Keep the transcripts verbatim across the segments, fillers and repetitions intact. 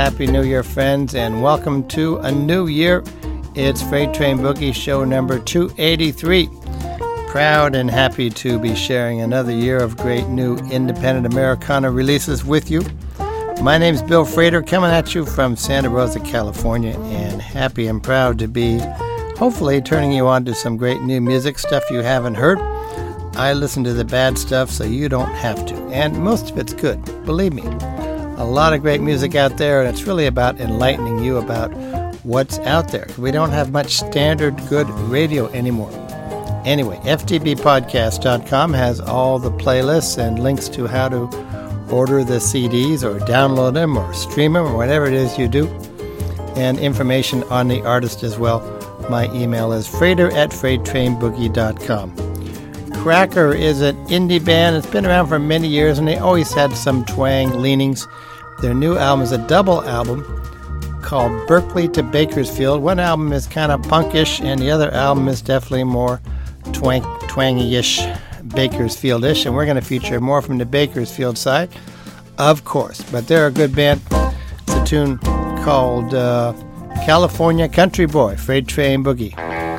Happy New Year, friends, and welcome to a new year. It's Freight Train Boogie show number two eighty-three. Proud and happy to be sharing another year of great new independent Americana releases with you. My name's Bill Frater, coming at you from Santa Rosa, California, and happy and proud to be hopefully turning you on to some great new music, stuff you haven't heard. I listen to the bad stuff so you don't have to, and most of it's good, believe me. A lot of great music out there, and it's really about enlightening you about what's out there. We don't have much standard good radio anymore. Anyway, F T B podcast dot com has all the playlists and links to how to order the C Ds or download them or stream them or whatever it is you do, and information on the artist as well. My email is frater at freight train boogie dot com. Cracker is an indie band. It's been around for many years, and they always had some twang leanings. Their new album is a double album called Berkeley to Bakersfield. One album is kind of punkish, and the other album is definitely more twang, twangy-ish, Bakersfield-ish, and we're going to feature more from the Bakersfield side, of course. But they're a good band. It's a tune called uh, California Country Boy, Freight Train Boogie.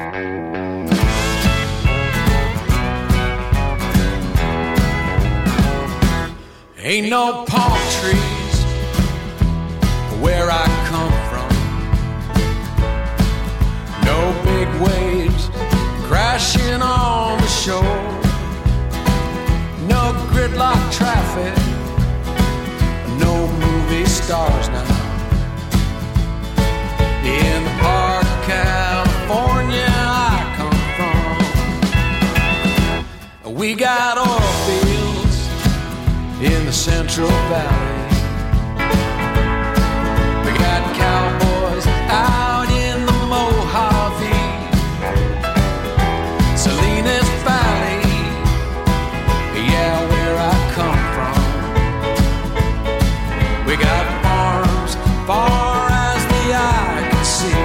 Ain't no palm trees where I come from. No big waves crashing on the shore. No gridlock traffic. No movie stars now. In the part of California I come from, we got oil fields in the Central Valley. We got cowboys out in the Mojave, Salinas Valley, yeah, where I come from. We got farms far as the eye can see.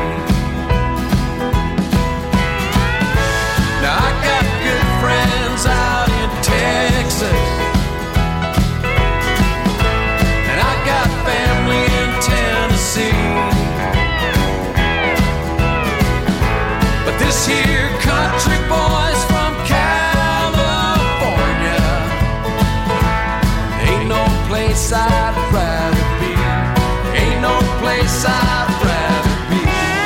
Now I got good friends out in Texas, but this here country boys from California, ain't no place I'd rather be. Ain't no place I'd rather be.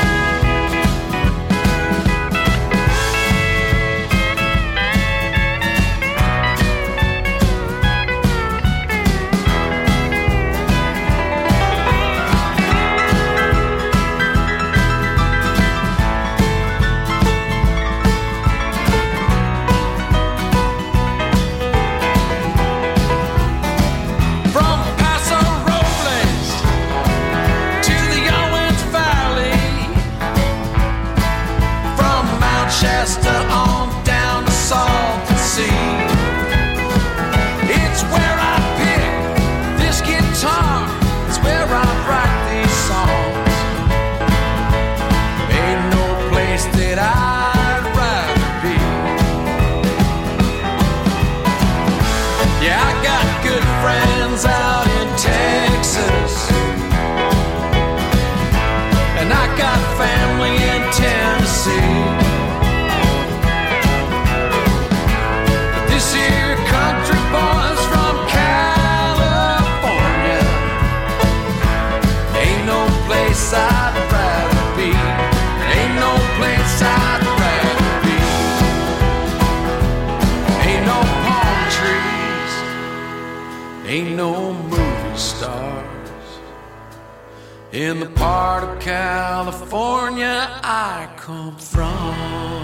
Ain't no movie stars in the part of California I come from.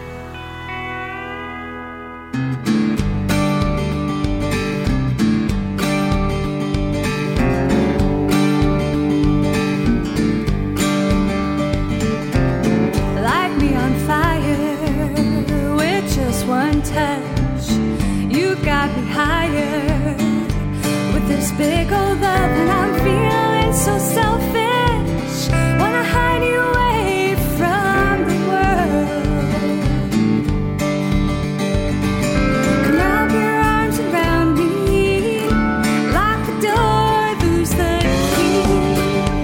Light me on fire with just one touch. You got me higher with this big old love, and I'm feeling so selfish. Wanna hide you away from the world. Come wrap your arms around me, lock the door, lose the key.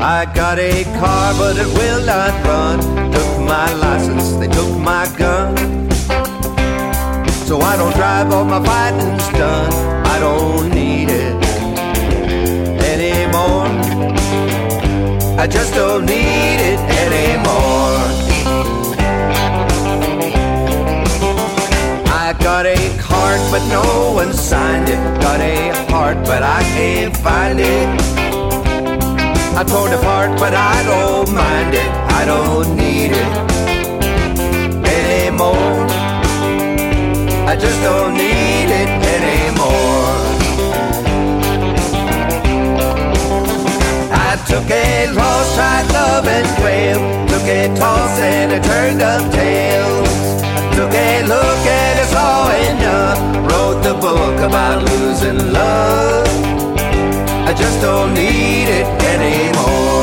I got a car, but it will not run. Took my license, they took my gun. So I don't drive, all my fighting's done. I don't need it anymore. I just don't need it anymore. I got a card, but no one signed it. Got a heart, but I can't find it. I tore it apart, but I don't mind it. I don't need it anymore. I just don't need it anymore. I took a loss, tried love and failed. Took a toss and it turned up tails. Took a look and I saw enough. Wrote the book about losing love. I just don't need it anymore.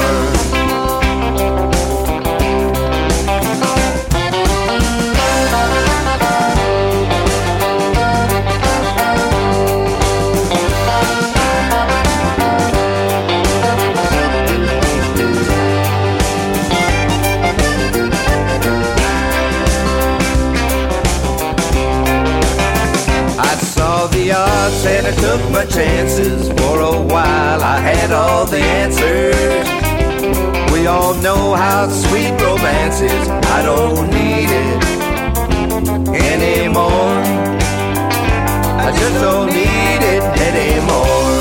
The odds and I took my chances. For a while I had all the answers. We all know how sweet romance is. I don't need it anymore. I just don't need it anymore.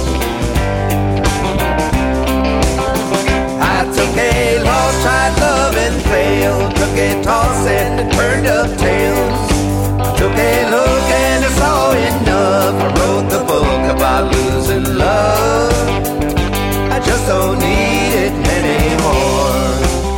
I took a loss, tried love and failed. Took a toss and it turned up tails. Took a look and I saw enough. I wrote the book about losing love. I just don't need it anymore.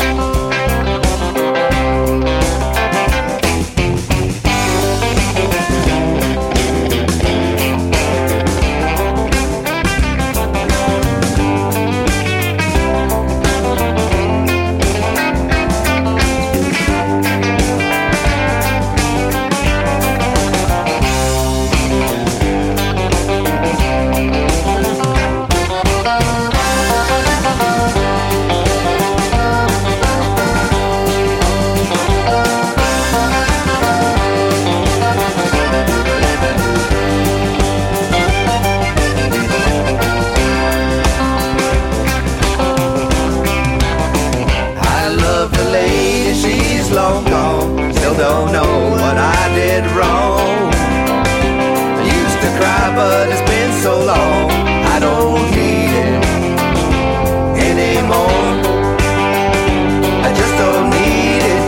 Long gone, still don't know what I did wrong. I used to cry, but it's been so long. I don't need it anymore. I just don't need it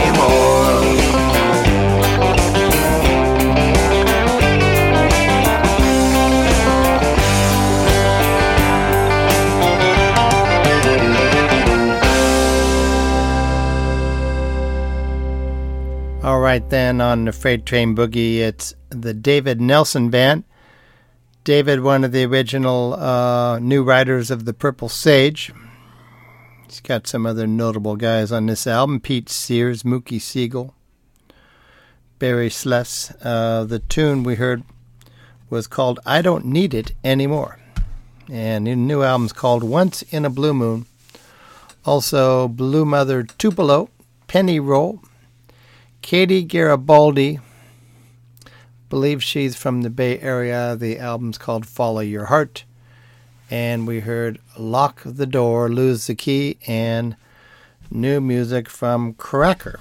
All right, then, on the Freight Train Boogie, it's the David Nelson Band. David, one of the original uh, new writers of the Purple Sage. He's got some other notable guys on this album. Pete Sears, Mookie Siegel, Barry Sless. Uh, the tune we heard was called I Don't Need It Anymore. And the new album's called Once in a Blue Moon. Also, Blue Mother Tupelo, Penny Roll, Katie Garibaldi, believe she's from the Bay Area. The album's called Follow Your Heart. And we heard Lock the Door, Lose the Key, and new music from Cracker.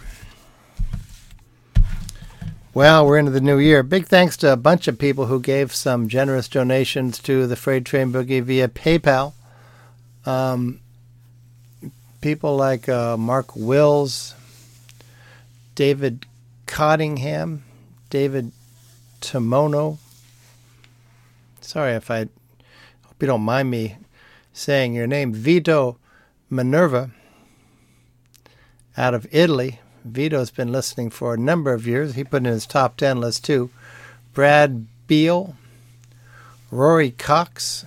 Well, we're into the new year. Big thanks to a bunch of people who gave some generous donations to the Freight Train Boogie via PayPal. Um, people like uh, Mark Wills, David Cottingham, David Tomono. Sorry if I hope you don't mind me saying your name. Vito Minerva out of Italy. Vito's been listening for a number of years. He put in his top ten list too. Brad Beal, Rory Cox,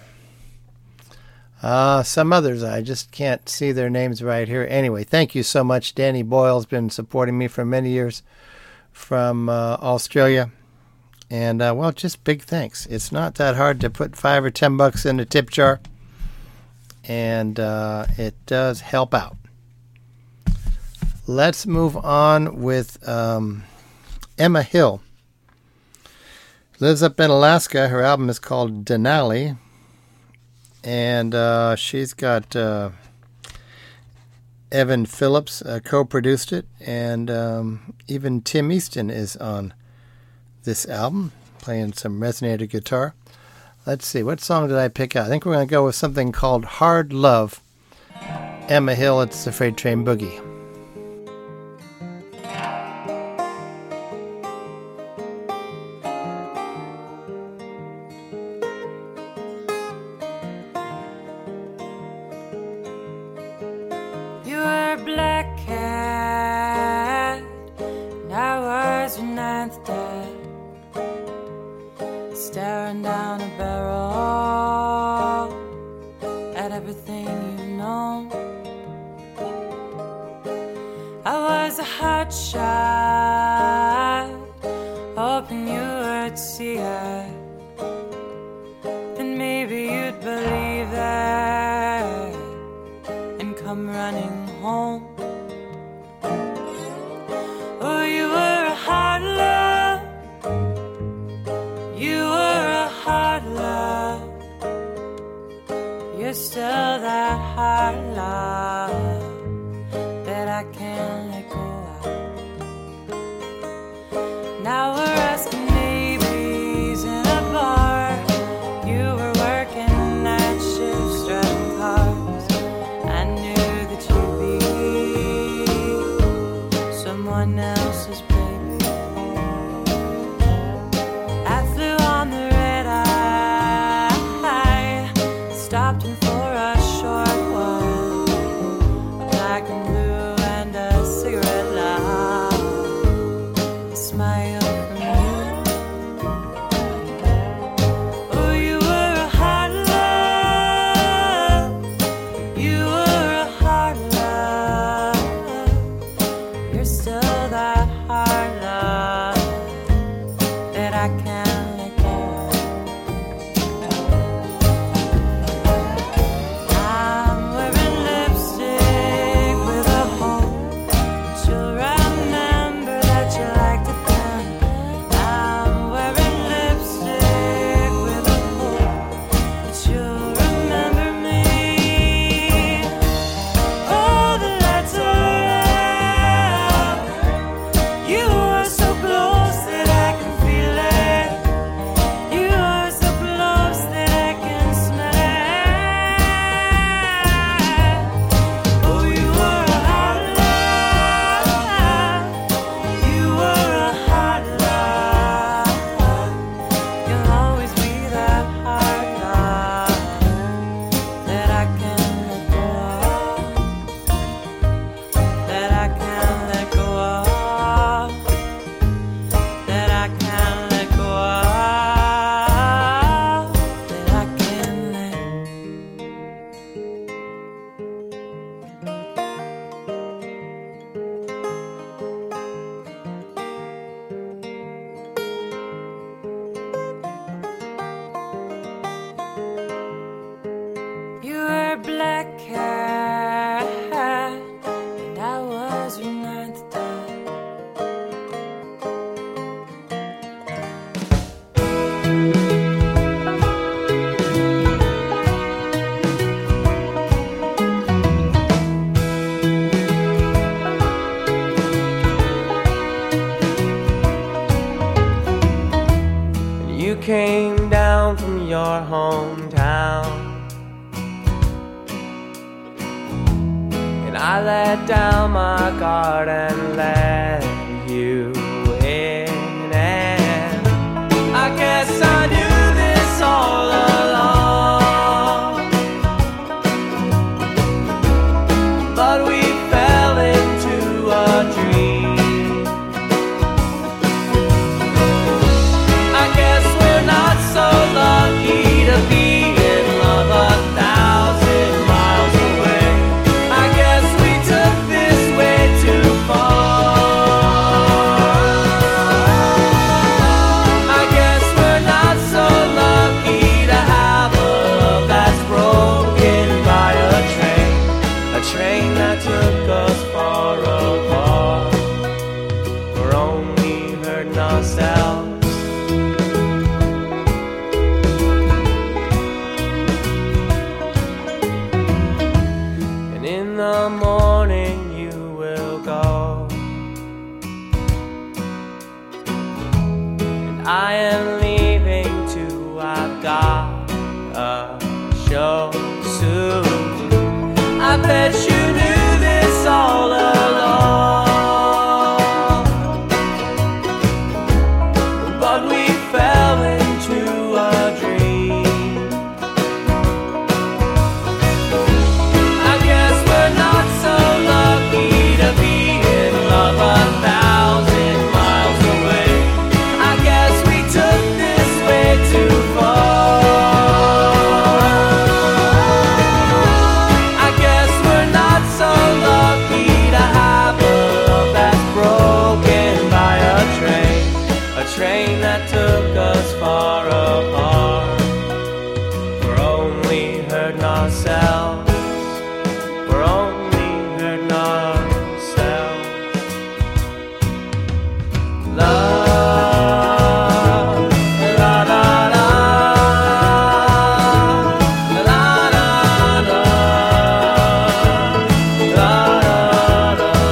uh, some others. I just can't see their names right here. Anyway, thank you so much. Danny Boyle's been supporting me for many years from uh, Australia. And, uh, well, just big thanks. It's not that hard to put five or ten bucks in a tip jar. and uh, it does help out. Let's move on with um, Emma Hill. Lives up in Alaska. Her album is called Denali, and uh, she's got uh, Evan Phillips uh, co-produced it, and um, even Tim Easton is on this album, playing some resonator guitar. Let's see, what song did I pick out? I think we're going to go with something called Hard Love. Emma Hill, it's the Freight Train Boogie. You were a black cat, and I was your ninth dad. Staring down a barrel at everything you know. I was a hot shot, hoping you would see it. Then maybe you'd believe that and come running home. Oh, you were a hot love. You were a hard love. You're still that hard love that I can't let go of. Now we're asking babies in a bar. You were working night shifts, driving cars. I knew that you'd be someone else's baby. Stopped in for a short while, black and blue and a cigarette light, a smile from you. Oh, you were a hard love. You were a hard love. You're still that hard love that I can't let go of. Came down from your hometown, and I let down my guard and let you in, and I guess I knew this all along, but we fell into a dream. So lucky to be in love a thousand miles away. I guess we took this way too far. ourselves. And in the morning you will go, and I am leaving too. I've got a show soon. I bet you knew this all along, but we fell into a dream. I guess we're not so lucky to be in love a thousand miles away. I guess we took this way too far. Train that took us far apart. We're only hurting ourselves. We're only hurting ourselves. Love, la la la, la la la, la la la.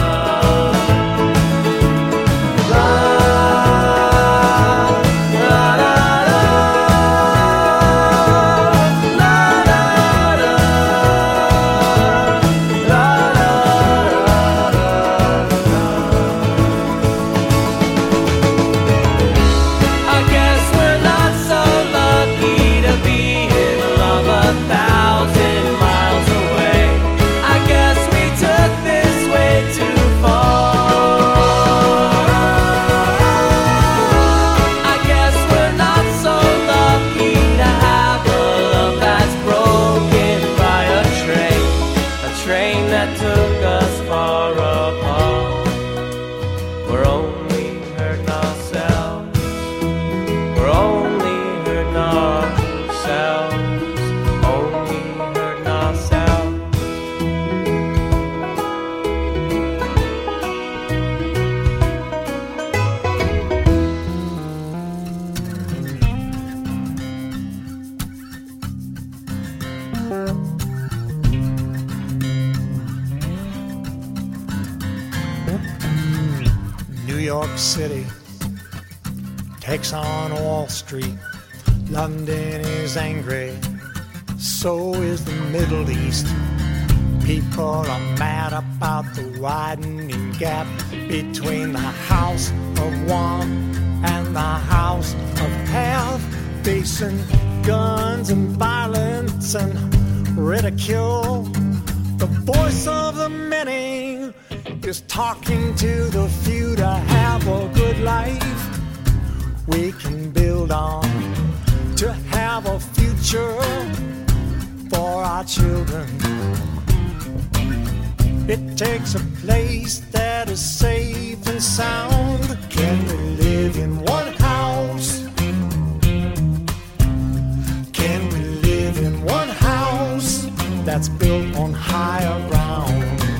New York City takes on Wall Street. London is angry, so is the Middle East. People are mad about the widening gap between the house of one and the house of half, facing guns and violence and ridicule. The voice of the many is talking to the few to have a good life we can build on, to have a future for our children. It takes a place that is safe and sound. Can we live in one house? Can we live in one house that's built on higher ground?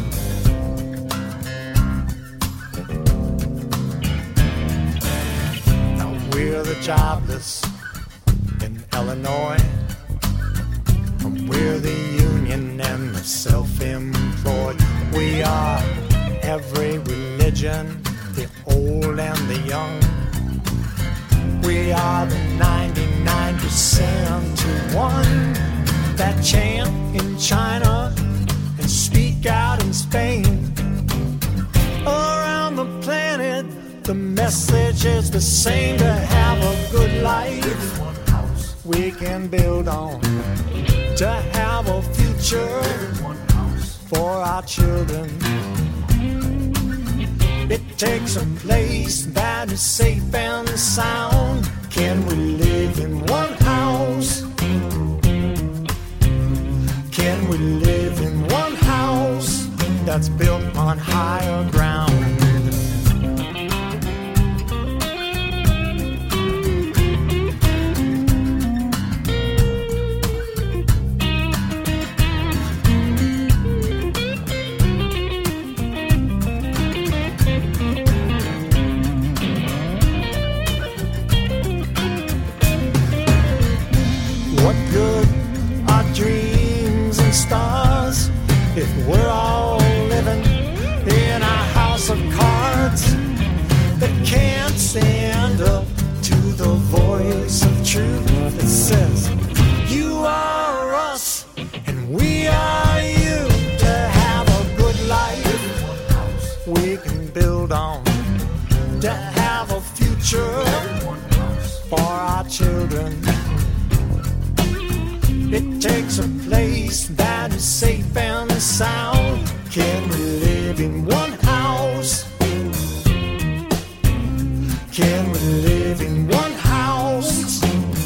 Now we're the jobless in Illinois, and we're the union and the self-employed. We are every religion, the old and the young. We are the ninety-nine percent to one that chant in China and speak out in Spain. Around the planet, the message is the same: to have a good life we can build on, to have a future for our children. It takes a place that is safe and sound. Can we live in one house? Can we live in one house that's built on higher ground? to have a future for our children. It takes a place that is safe and sound. Can we live in one house? Can we live in one house?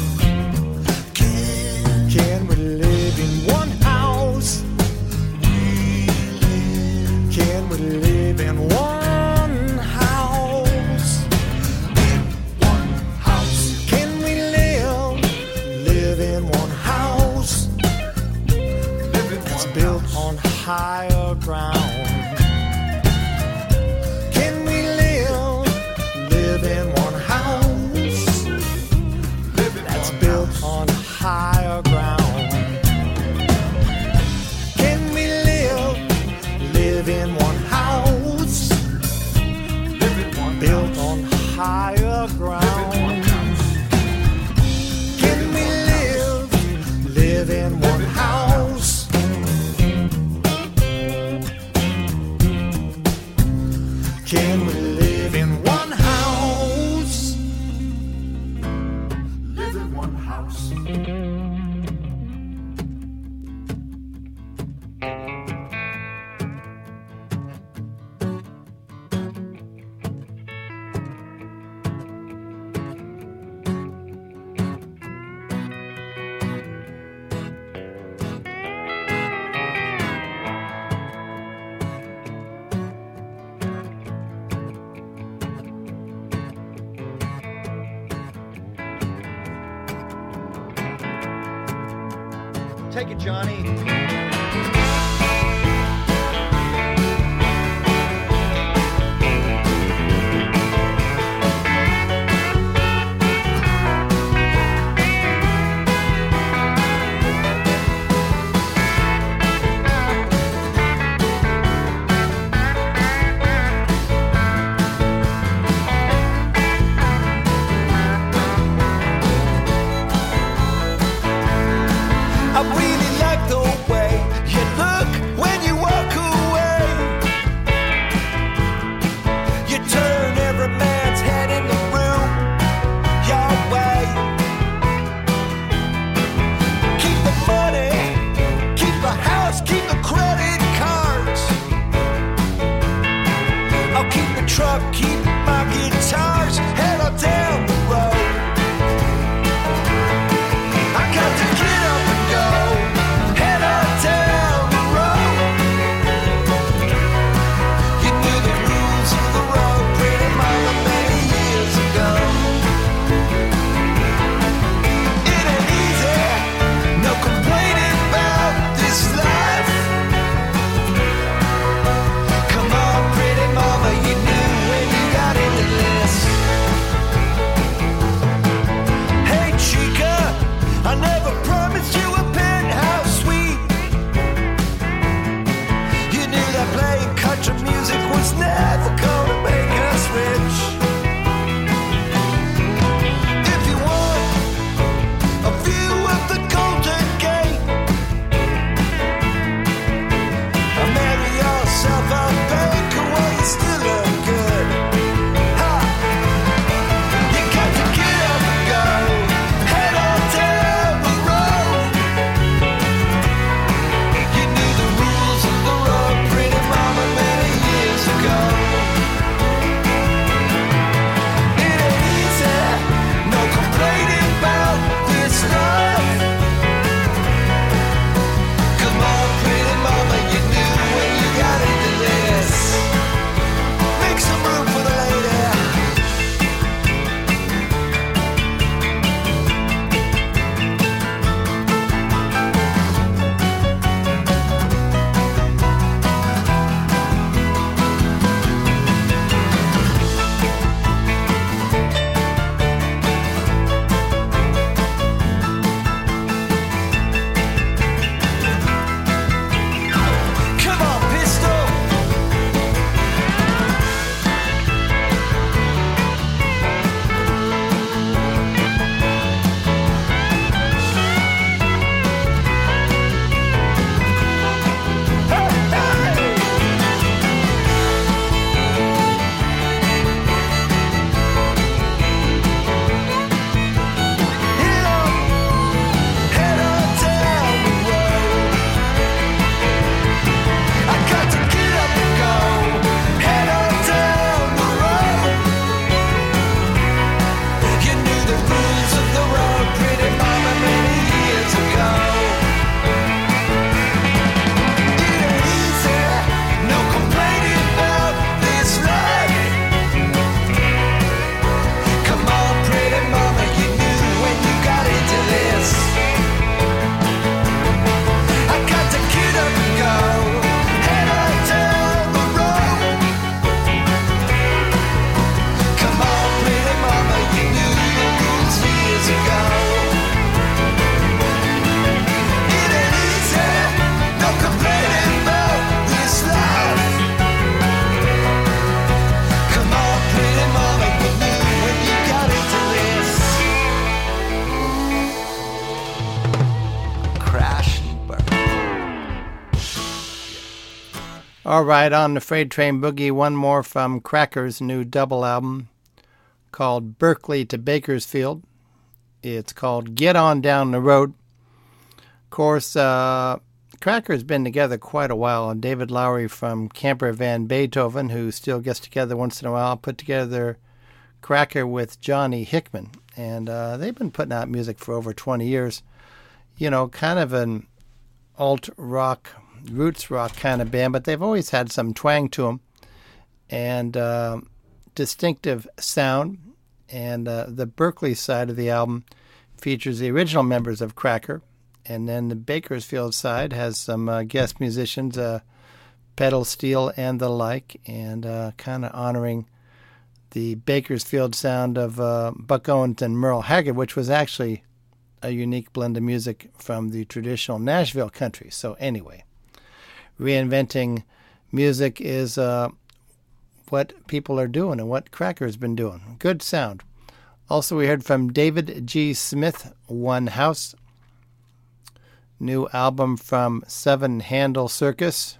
Can, can we live in one house? Can we live in one house? In one house. Can we live, live in one house? Live in that's one built house. On higher ground. Can we live, live in one house? Live in that's one built house. On higher ground. Can we live, live in one house? Live in one built house. On higher ground. Can we live, live in one house? Can we live in one house? Live in one house. Take it, Johnny. I really like the way you look when you walk away. You turn every man's head in the room your way. Keep the money, keep the house, keep the credit cards. I'll keep the truck, keep my guitars, head on down the road. I got to get up and go, head on down the road. You knew the rules of the road, pretty mama, many years ago. It ain't easy, no complaining about this life. Come on, pretty mama, you knew when you got All right, on the Freight Train Boogie, one more from Cracker's new double album called Berkeley to Bakersfield. It's called Get On Down the Road. Of course, uh, Cracker's been together quite a while, and David Lowery from Camper Van Beethoven, who still gets together once in a while, put together Cracker with Johnny Hickman. And uh, they've been putting out music for over twenty years. You know, kind of an alt-rock, roots rock kind of band, but they've always had some twang to them and uh, distinctive sound. And uh, the Berkeley side of the album features the original members of Cracker, and then the Bakersfield side has some uh, guest musicians, uh, Pedal Steel and the like, and uh, kind of honoring the Bakersfield sound of uh, Buck Owens and Merle Haggard, which was actually a unique blend of music from the traditional Nashville country. So anyway, reinventing music is uh, what people are doing and what Cracker's been doing. Good sound. Also, we heard from David G. Smith, One House. New album from Seven Handle Circus.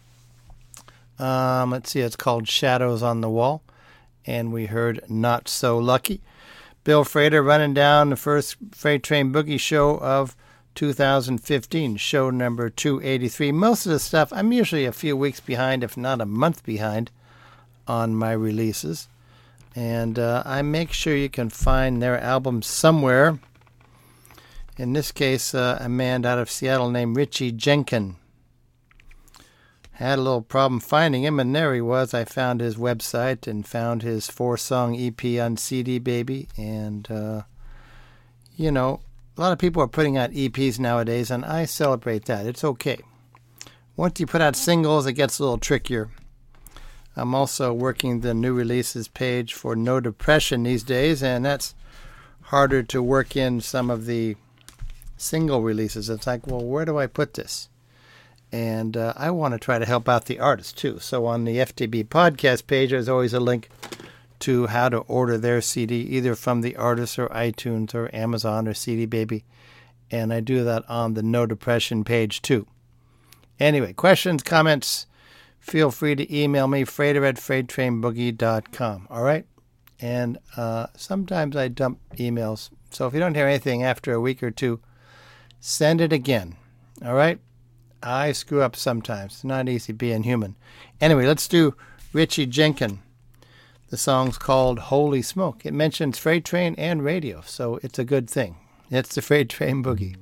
Um, let's see, it's called Shadows on the Wall. And we heard Not So Lucky. Bill Frater running down the first Freight Train Boogie show of two thousand fifteen, show number two eighty-three. Most of the stuff, I'm usually a few weeks behind, if not a month behind, on my releases. And uh, I make sure you can find their album somewhere. In this case, uh, a man out of Seattle named Richie Jenkin. Had a little problem finding him, and there he was. I found his website and found his four-song E P on C D Baby. And, uh, you know, a lot of people are putting out E Ps nowadays, and I celebrate that. It's okay. Once you put out singles, it gets a little trickier. I'm also working the new releases page for No Depression these days, and that's harder to work in some of the single releases. It's like, well, where do I put this? And uh, I want to try to help out the artists, too. So on the F T B podcast page, there's always a link to how to order their C D, either from the artist or iTunes or Amazon or C D Baby. And I do that on the No Depression page, too. Anyway, questions, comments, feel free to email me, Frater at freight train boogie dot com. All right? And uh, sometimes I dump emails. So if you don't hear anything after a week or two, send it again. All right? I screw up sometimes. It's not easy being human. Anyway, let's do Richie Jenkin. The song's called Holy Smoke. It mentions freight train and radio, so it's a good thing. It's the Freight Train Boogie.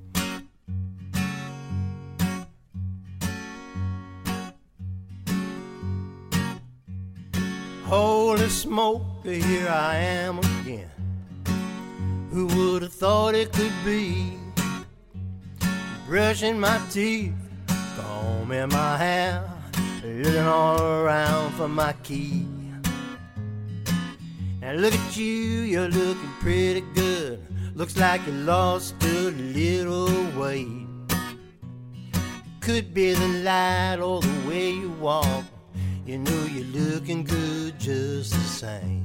Holy smoke, here I am again. Who would have thought it could be? Brushing my teeth, combing my hair, looking all around for my key. Now look at you, you're looking pretty good. Looks like you lost a little weight. Could be the light or the way you walk. You know you're looking good just the same.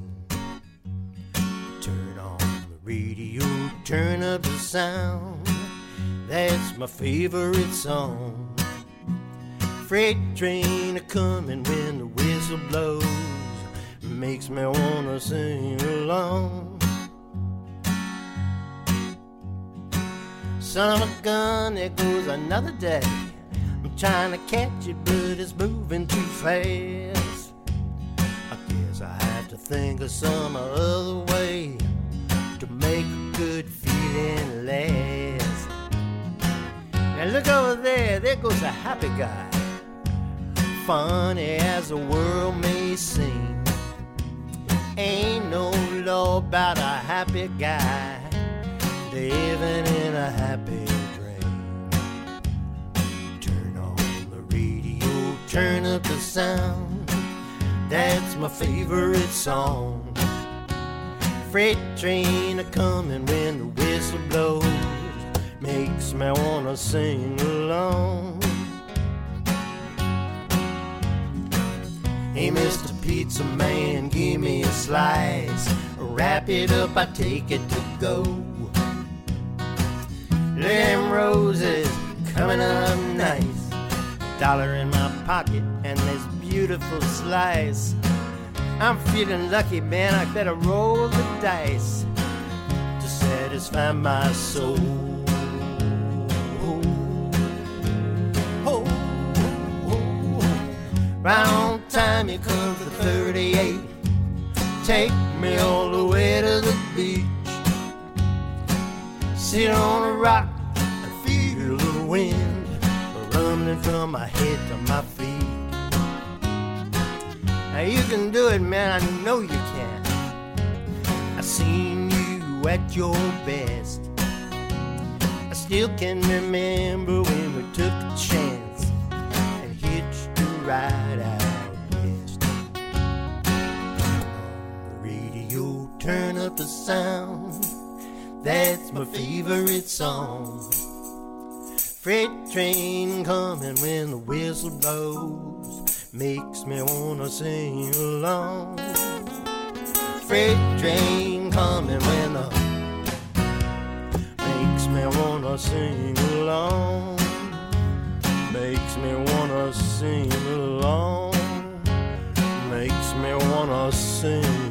Turn on the radio, turn up the sound. That's my favorite song. Freight train a-comin' when the whistle blows. Makes me wanna sing along. Son of a gun, there goes another day. I'm trying to catch it, but it's moving too fast. I guess I have to think of some other way to make a good feeling last. Now look over there, there goes a happy guy. Funny as the world may seem, ain't no law about a happy guy living in a happy dream. Turn on the radio, turn up the sound. That's my favorite song. Freight train a-comin' when the whistle blows. Makes me wanna sing along. Hey, Mister Pizza Man, give me a slice. Wrap it up, I take it to go. Them roses coming up nice. dollar in my pocket and this beautiful slice. I'm feeling lucky, man, I better roll the dice to satisfy my soul. Oh, oh, oh. Right on time, here comes the thirty-eight. Take me all the way to the beach. Sit on a rock and feel the wind rumbling from my head to my feet. Now you can do it, man, I know you can. I seen you at your best. I still can remember when we took a chance and hitched a ride out west. On the radio, turn up the sound. That's my favorite song. Freight train coming when the whistle blows, makes me wanna sing along. Freight train coming when the makes me wanna sing along. Makes me wanna sing along. Makes me wanna sing.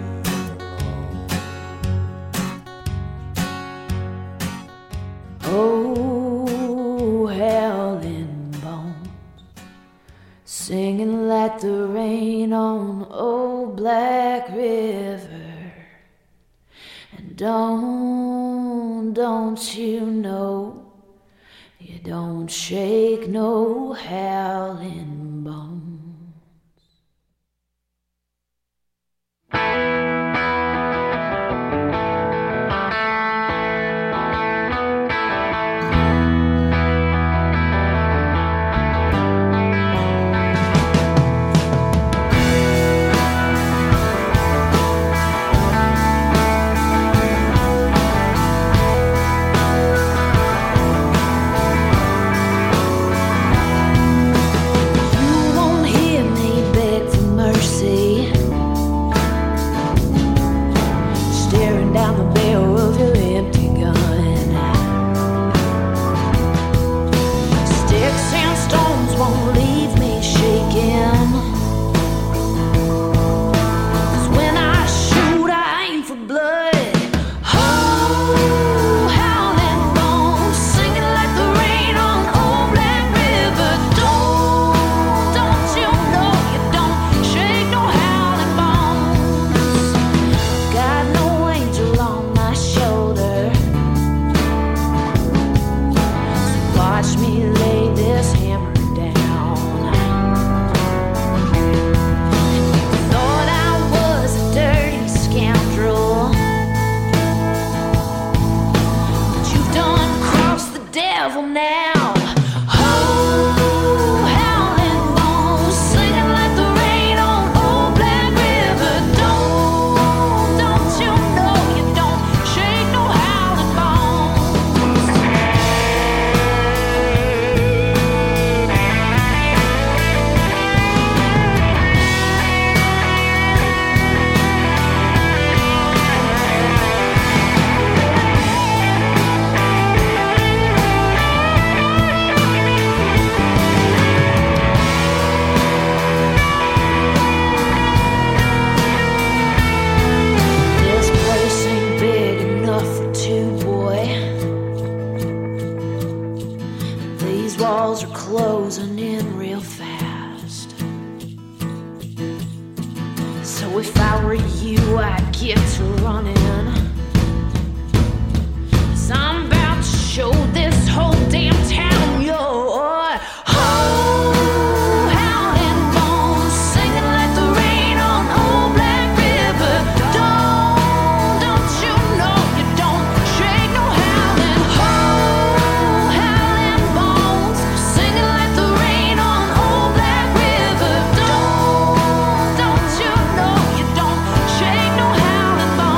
Oh, howling bones, singing like the rain on old Black River. And don't, don't you know, you don't shake no howling bones. Don't you know you don't shake no howling bone?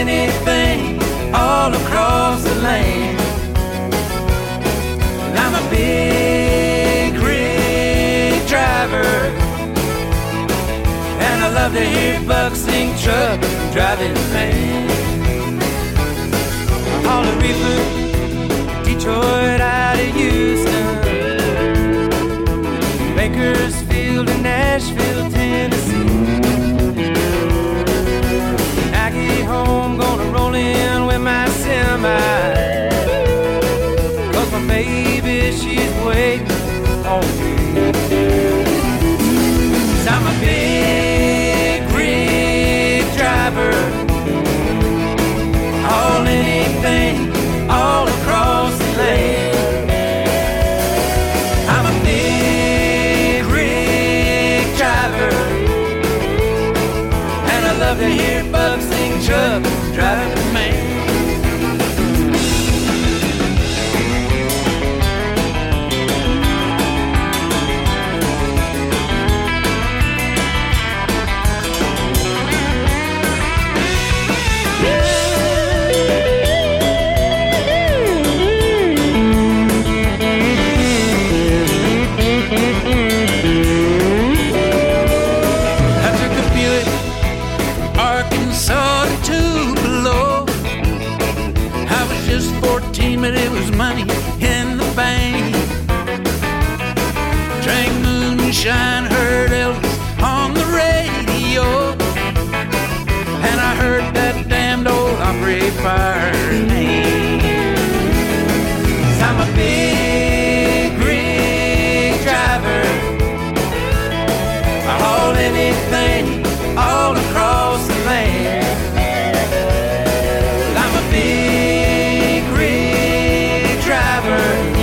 anything all across the land. I'm a big rig driver, and I love to hear Buck sing truck driving man. I haul a reefer, Detroit out of Houston, Bakersfield and Nashville, Tennessee. I get home, gonna roll in with my semi, 'cause my baby, she's waiting on me. 'Cause I'm a big rig driver, haul anything all across the land. I'm a big rig driver, and I love to hear Buck sing truck driving the man. But it was money in the bank. Drank moonshine, heard Elvis on the radio, and I heard that damned old Opry fire name. 'Cause I'm a big rig driver, I haul anything all across the land. I'm a big rig driver,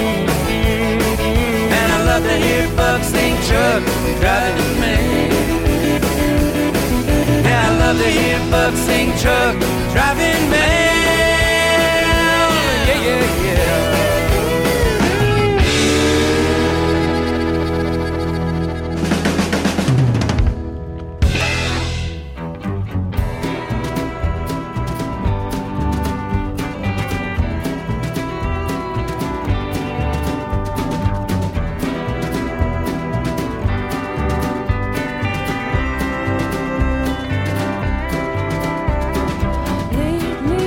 and I love to hear Buck sing truck driving the man. Yeah, I love to hear Buck sing truck driving man. Yeah, yeah, yeah. Lead me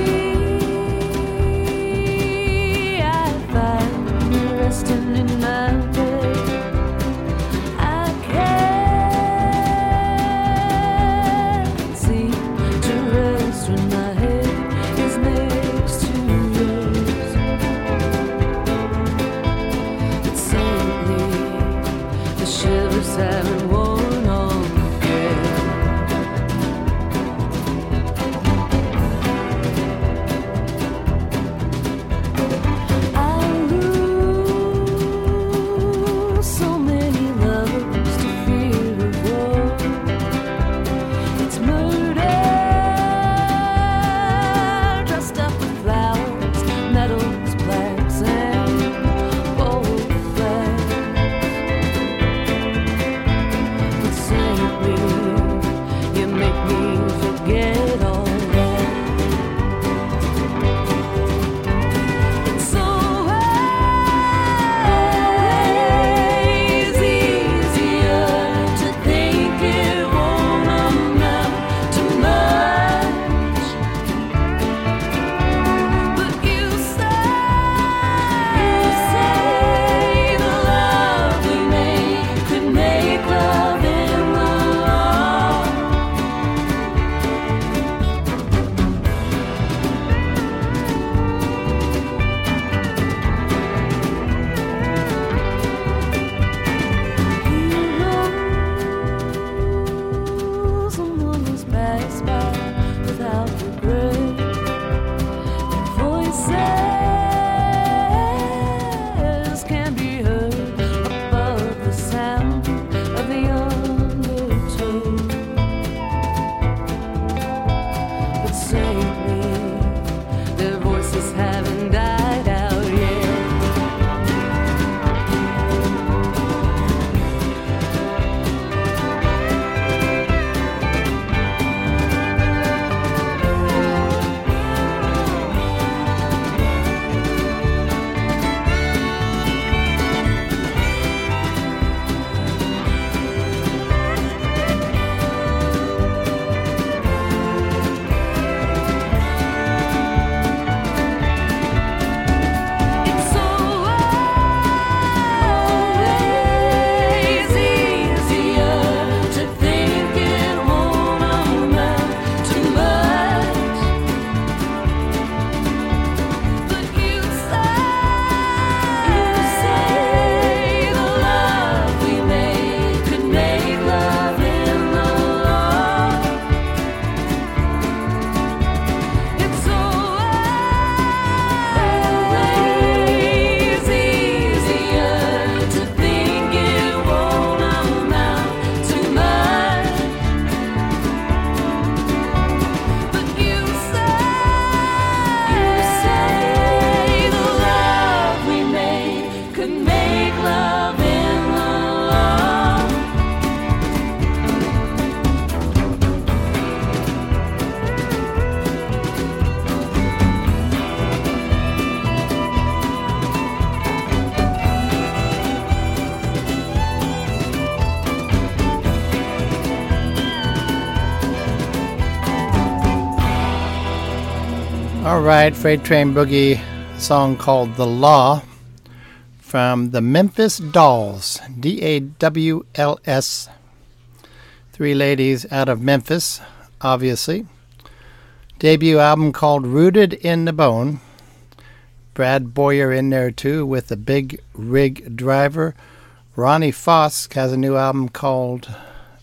All right, Freight Train Boogie, song called The Law from the Memphis Dolls, D A W L S. Three ladies out of Memphis, obviously. Debut album called Rooted in the Bone. Brad Boyer in there too with the Big Rig Driver. Ronnie Foss has a new album called,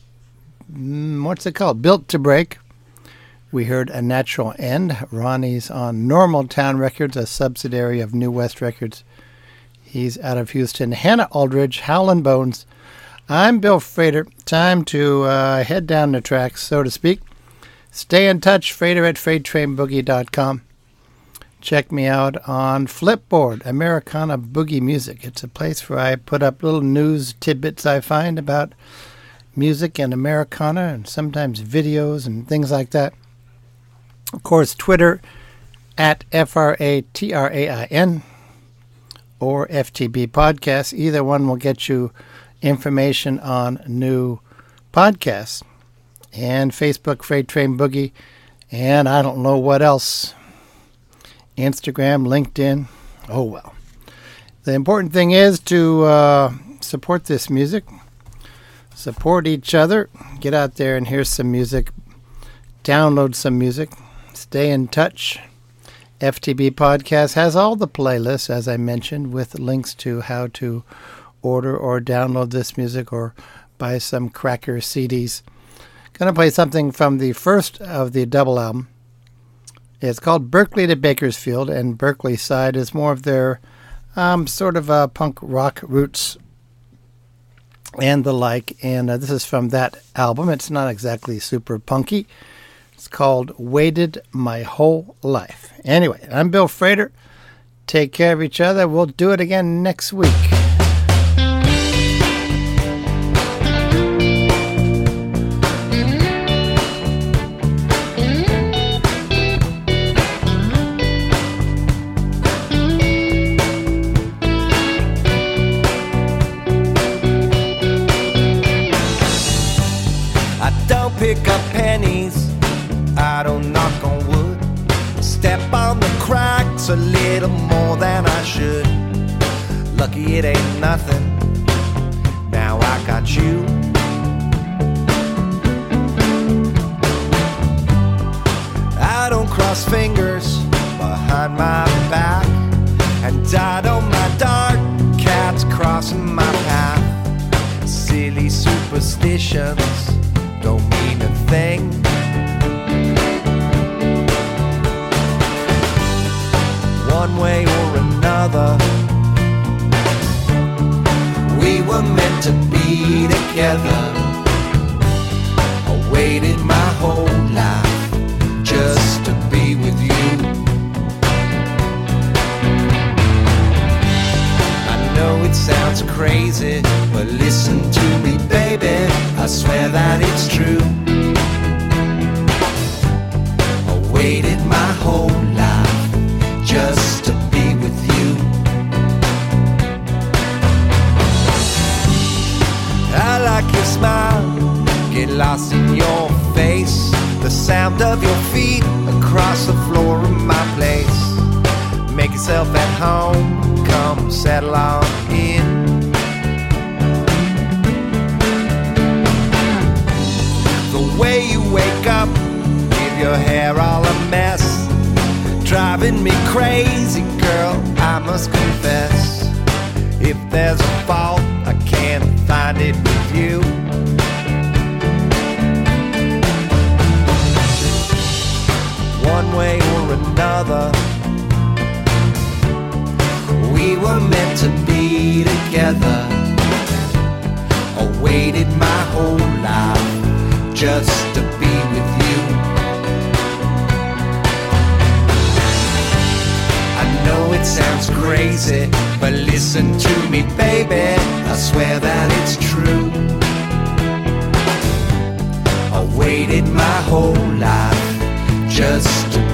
what's it called? Built to Break. We heard A Natural End. Ronnie's on Normal Town Records, a subsidiary of New West Records. He's out of Houston. Hannah Aldridge, Howlin' Bones. I'm Bill Frater. Time to uh, head down the tracks, so to speak. Stay in touch, Frater at freight train boogie dot com. Check me out on Flipboard, Americana Boogie Music. It's a place where I put up little news tidbits I find about music and Americana, and sometimes videos and things like that. Of course, Twitter at F R A T R A I N or F T B Podcasts. Either one will get you information on new podcasts. And Facebook, Freight Train Boogie. And I don't know what else. Instagram, LinkedIn. Oh, well. The important thing is to uh, support this music. Support each other. Get out there and hear some music. Download some music. Stay in touch. F T B Podcast has all the playlists, as I mentioned, with links to how to order or download this music or buy some cracker C Ds. Going to play something from the first of the double album. It's called Berkeley to Bakersfield, and Berkeley side is more of their um, sort of uh, punk rock roots and the like. And uh, this is from that album. It's not exactly super punky. It's called Waited My Whole Life. Anyway, I'm Bill Frater. Take care of each other. We'll do it again next week. I don't pick up pennies, I don't knock on wood. Step on the cracks a little more than I should. Lucky it ain't nothing, now I got you. I don't cross fingers behind my back, and I don't mind dark cats crossing my path. Silly superstitions don't mean a thing. One way or another, we were meant to be together. I waited my whole life just to be with you. I know it sounds crazy, but listen to me, baby, I swear that it's true. I waited my whole life just to be with you. I like your smile, get lost in your face, the sound of your feet across the floor of my place. Make yourself at home, come settle on in. The way you wake up, with your hair all a mess, driving me crazy, girl, I must confess. If there's a fault, I can't find it with you. One way or another, we were meant to be together. I waited my whole life just to be with you. I know it sounds crazy, but listen to me, baby, I swear that it's true. I waited my whole life just to